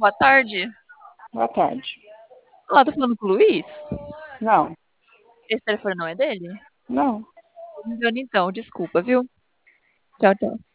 Boa tarde. Boa tarde. Olá, tô falando com o Luiz? Não, Esse telefone não é dele? não. Tô me engano então, desculpa, viu? Tchau, tchau.